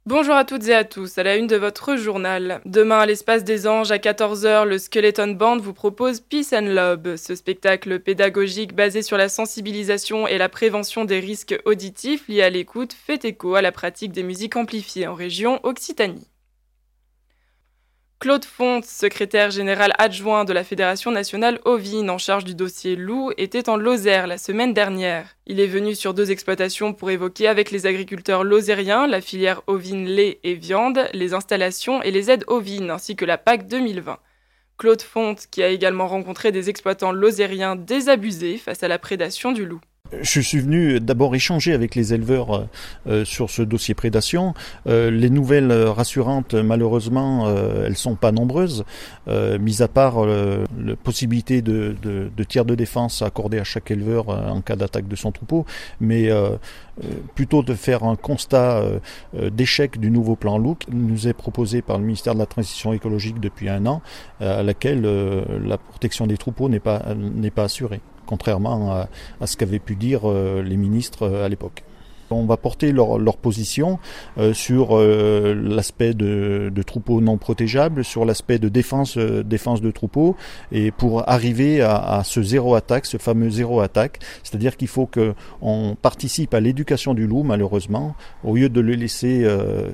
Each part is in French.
Bonjour à toutes et à tous, à la une de votre journal. Demain à l'Espace des Anges à 14h, le Skeleton Band vous propose Peace and Love. Ce spectacle pédagogique basé sur la sensibilisation et la prévention des risques auditifs liés à l'écoute fait écho à la pratique des musiques amplifiées en région Occitanie. Claude Fonte, secrétaire général adjoint de la Fédération nationale ovine en charge du dossier loup, était en Lozère la semaine dernière. Il est venu sur 2 exploitations pour évoquer avec les agriculteurs lozériens la filière ovine lait et viande, les installations et les aides ovines ainsi que la PAC 2020. Claude Fonte, qui a également rencontré des exploitants lozériens désabusés face à la prédation du loup. Je suis venu d'abord échanger avec les éleveurs sur ce dossier prédation. Les nouvelles rassurantes, malheureusement, elles sont pas nombreuses, mis à part la possibilité de tiers de défense accordée à chaque éleveur en cas d'attaque de son troupeau, mais plutôt de faire un constat d'échec du nouveau plan loup qui nous est proposé par le ministère de la Transition écologique depuis 1 an, à laquelle la protection des troupeaux n'est pas assurée, contrairement à ce qu'avaient pu dire les ministres à l'époque. On va porter leur position sur l'aspect de troupeaux non protégeables, sur l'aspect de défense de troupeaux, et pour arriver à ce zéro attaque, ce fameux zéro attaque, c'est-à-dire qu'il faut qu'on participe à l'éducation du loup, malheureusement, au lieu de le laisser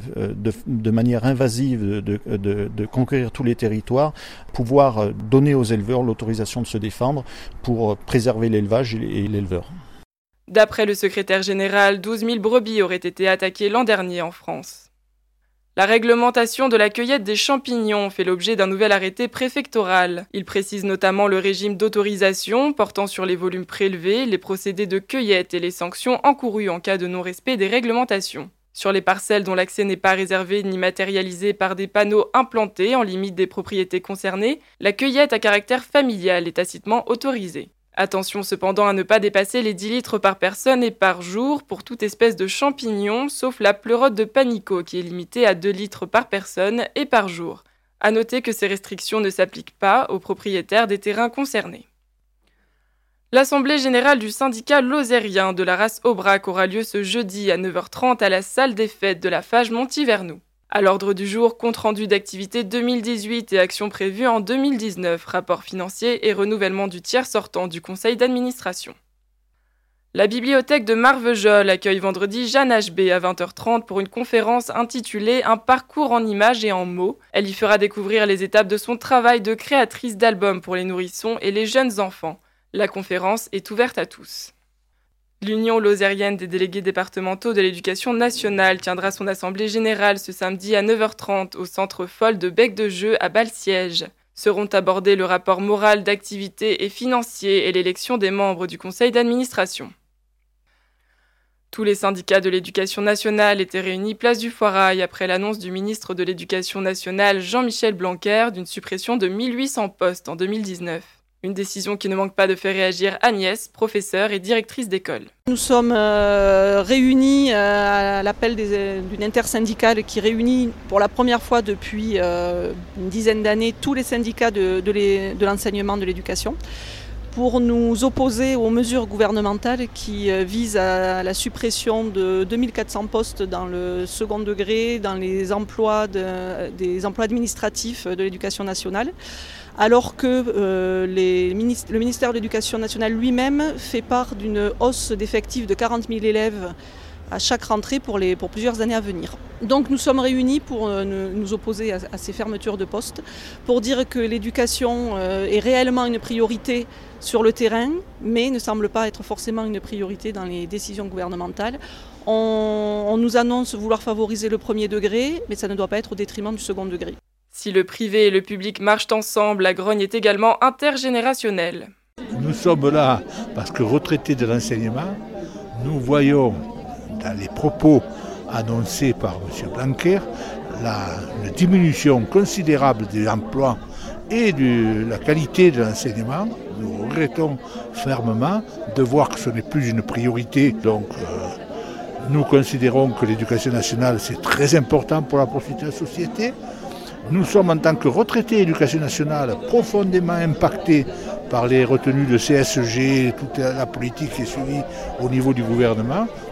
de manière invasive de conquérir tous les territoires, pouvoir donner aux éleveurs l'autorisation de se défendre pour préserver l'élevage et l'éleveur. D'après le secrétaire général, 12 000 brebis auraient été attaquées l'an dernier en France. La réglementation de la cueillette des champignons fait l'objet d'un nouvel arrêté préfectoral. Il précise notamment le régime d'autorisation portant sur les volumes prélevés, les procédés de cueillette et les sanctions encourues en cas de non-respect des réglementations. Sur les parcelles dont l'accès n'est pas réservé ni matérialisé par des panneaux implantés en limite des propriétés concernées, la cueillette à caractère familial est tacitement autorisée. Attention cependant à ne pas dépasser les 10 litres par personne et par jour pour toute espèce de champignon, sauf la pleurote de panico qui est limitée à 2 litres par personne et par jour. À noter que ces restrictions ne s'appliquent pas aux propriétaires des terrains concernés. L'Assemblée générale du syndicat lozérien de la race Aubrac aura lieu ce jeudi à 9h30 à la salle des fêtes de la Fage Montivernou. À l'ordre du jour, compte rendu d'activité 2018 et actions prévues en 2019, rapport financier et renouvellement du tiers sortant du conseil d'administration. La bibliothèque de Marvejols accueille vendredi Jeanne HB à 20h30 pour une conférence intitulée « Un parcours en images et en mots ». Elle y fera découvrir les étapes de son travail de créatrice d'albums pour les nourrissons et les jeunes enfants. La conférence est ouverte à tous. L'Union lozérienne des délégués départementaux de l'éducation nationale tiendra son assemblée générale ce samedi à 9h30 au centre Foll de Bec-de-Jeu à Bâle-Siège. Seront abordés le rapport moral d'activité et financier et l'élection des membres du conseil d'administration. Tous les syndicats de l'éducation nationale étaient réunis place du Foirail après l'annonce du ministre de l'Éducation nationale Jean-Michel Blanquer d'une suppression de 1800 postes en 2019. Une décision qui ne manque pas de faire réagir Agnès, professeure et directrice d'école. Nous sommes réunis à l'appel d'une intersyndicale qui réunit pour la première fois depuis une dizaine d'années tous les syndicats de l'enseignement de l'éducation pour nous opposer aux mesures gouvernementales qui visent à la suppression de 2400 postes dans le second degré, dans les emplois des emplois administratifs de l'éducation nationale, alors que le ministère de l'Éducation nationale lui-même fait part d'une hausse d'effectifs de 40 000 élèves à chaque rentrée pour plusieurs années à venir. Donc nous sommes réunis pour nous opposer à ces fermetures de postes, pour dire que l'éducation est réellement une priorité sur le terrain, mais ne semble pas être forcément une priorité dans les décisions gouvernementales. On nous annonce vouloir favoriser le premier degré, mais ça ne doit pas être au détriment du second degré. Si le privé et le public marchent ensemble, la grogne est également intergénérationnelle. Nous sommes là parce que retraités de l'enseignement, nous voyons dans les propos annoncés par M. Blanquer une diminution considérable des emplois et de la qualité de l'enseignement. Nous regrettons fermement de voir que ce n'est plus une priorité. Donc nous considérons que l'éducation nationale c'est très important pour la prospérité de la société. Nous sommes en tant que retraités éducation nationale profondément impactés par les retenues de CSG, toute la politique qui est suivie au niveau du gouvernement.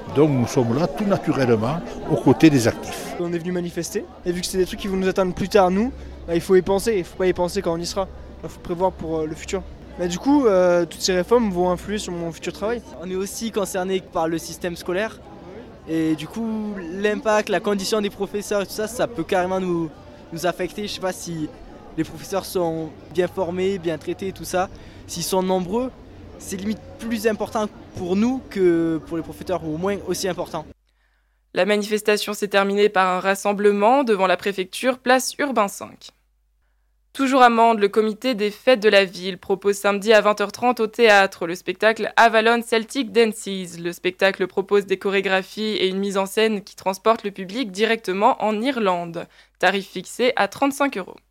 Donc nous sommes là tout naturellement aux côtés des actifs. On est venu manifester, et vu que c'est des trucs qui vont nous atteindre plus tard, nous, il faut y penser, il ne faut pas y penser quand on y sera. Il faut prévoir pour le futur. Mais du coup, toutes ces réformes vont influer sur mon futur travail. On est aussi concerné par le système scolaire. Et du coup, l'impact, la condition des professeurs et tout ça, ça peut carrément nous affecter. Je ne sais pas si les professeurs sont bien formés, bien traités, tout ça. S'ils sont nombreux, c'est limite plus important pour nous que pour les professeurs, ou au moins aussi important. La manifestation s'est terminée par un rassemblement devant la préfecture, place Urbain 5. Toujours à Mende, le comité des fêtes de la ville propose samedi à 20h30 au théâtre le spectacle Avalon Celtic Dances. Le spectacle propose des chorégraphies et une mise en scène qui transportent le public directement en Irlande. Tarif fixé à 35 €.